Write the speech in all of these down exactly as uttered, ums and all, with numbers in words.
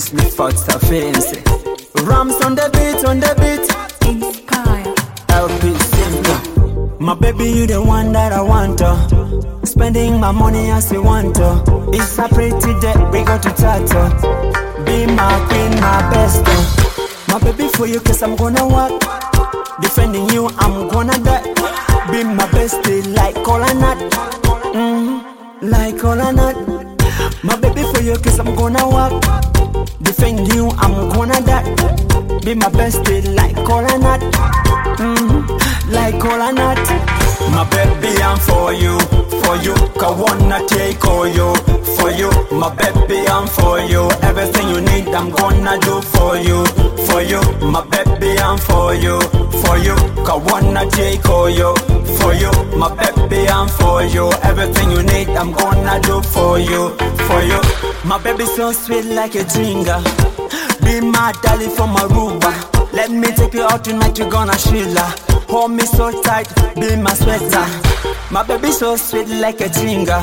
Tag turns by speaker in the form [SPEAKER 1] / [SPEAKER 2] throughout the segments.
[SPEAKER 1] Chris me fat stuff fancy. Rams on the beat, on the beat.
[SPEAKER 2] Inspire.
[SPEAKER 1] L P simple. My baby, you the one that I want to. Spending my money as you want to. It's a pretty day, we go to tattoo. Be my queen, my best. My baby for you, cause I'm gonna work. Defending you, I'm gonna die. Be my bestie like cola nut. Mm, like cola nut. My baby for you, cause I'm gonna work. Defend you, I'm gonna die. Be my bestie like cola nut. Mm, like cola nut. My baby, I'm for you, for you. I wanna take all you, for you. My baby, I'm for you. Everything you need, I'm gonna do for you, for you. My baby, I'm for you, for you. I wanna take all you, for you. My baby, I'm for you. Everything you need, I'm gonna do for you, for you. My baby so sweet like a jinga. Be my darling from Aruba. Let me take you out tonight, you gonna Sheila. Hold me so tight, be my sweater. My baby so sweet like a jinga.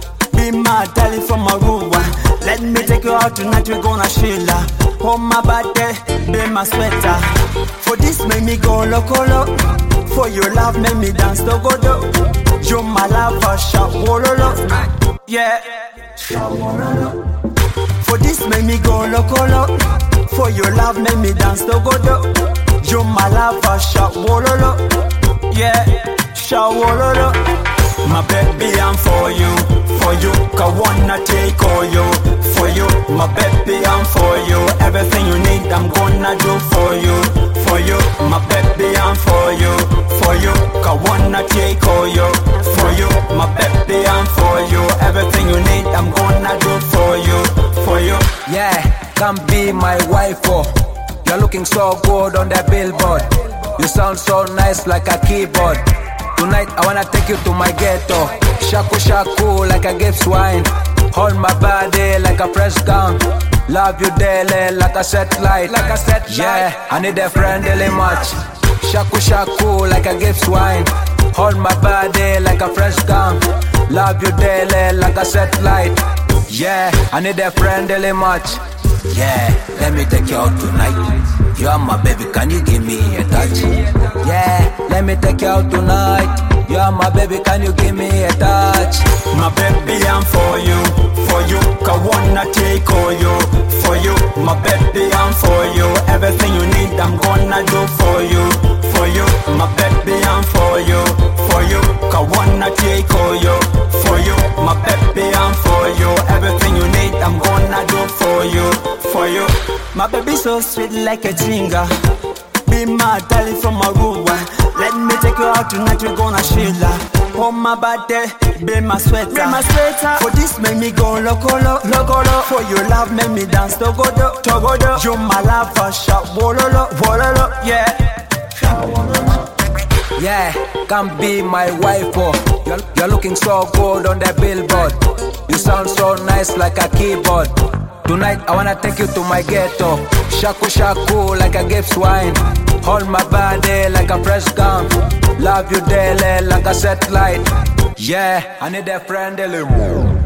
[SPEAKER 1] Be my darling from Aruba. Let me take you out tonight, we gonna Sheila. Hold my body, be my sweater. For this make me go loco lo. For your love make me dance to go do. You my lover, shout wololo. Yeah, shout wololo. For this make me go loco lo. For your love make me dance to go do. You my lover, shout wololo. Yeah, shout wololo. My baby, I'm for you, for you. I wanna take all you, for you. My baby, I'm for you. Everything you need, I'm gonna do for you, for you. My baby, I'm for you, for you. I wanna take all you, for you. My baby, I'm for you. Everything you need, I'm gonna do for you, for you.
[SPEAKER 3] Yeah, come be my wife, oh. You're looking so good on the billboard. You sound so nice like a keyboard. Tonight I wanna take you to my ghetto. Shaku shaku like a gift wine. Hold my body like a fresh gown. Love you daily like a set light. Like a set light. Yeah, I need a friendly match. Shaku shaku like a gift wine. Hold my body like a fresh gown. Love you daily like a set light. Yeah, I need a friendly match. Yeah, let me take you out tonight. You are my baby, can you give me a touch? Yeah, let me take you out tonight. You are my baby, can you give me a touch?
[SPEAKER 1] My baby, I'm for you, for you. I wanna take all you, for you. My baby, I'm for you. Everything you need, I'm gonna do for you, for you. My baby, I'm for you, for you. I wanna take all you, for you. My baby, I'm for you. Everything you need, I'm gonna do for you, for you. My baby so sweet like a jinga. Be my darling from Aruba. Let me take you out tonight, we gonna Sheila. Hold my body, be my sweater. Be my sweater. For this make me go loco lo, loco lo. For your love make me dance to go do, to go do. You my lover, shout wololo, wololo. Yeah, shout wololo.
[SPEAKER 3] Yeah, come be my wife, oh. You're, you're looking so good on the billboard. You sound so nice like a keyboard. Tonight I wanna take you to my ghetto. Shaku shaku like a gift wine. Hold my body like a fresh gown. Love you daily like a set light. Yeah, I need a friendly move.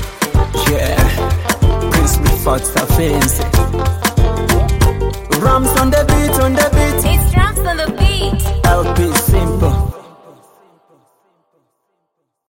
[SPEAKER 1] Yeah, Chris me fat stuff fancy. Rams on the beat, on the beat.
[SPEAKER 2] It's drums on the beat.
[SPEAKER 1] L P simple.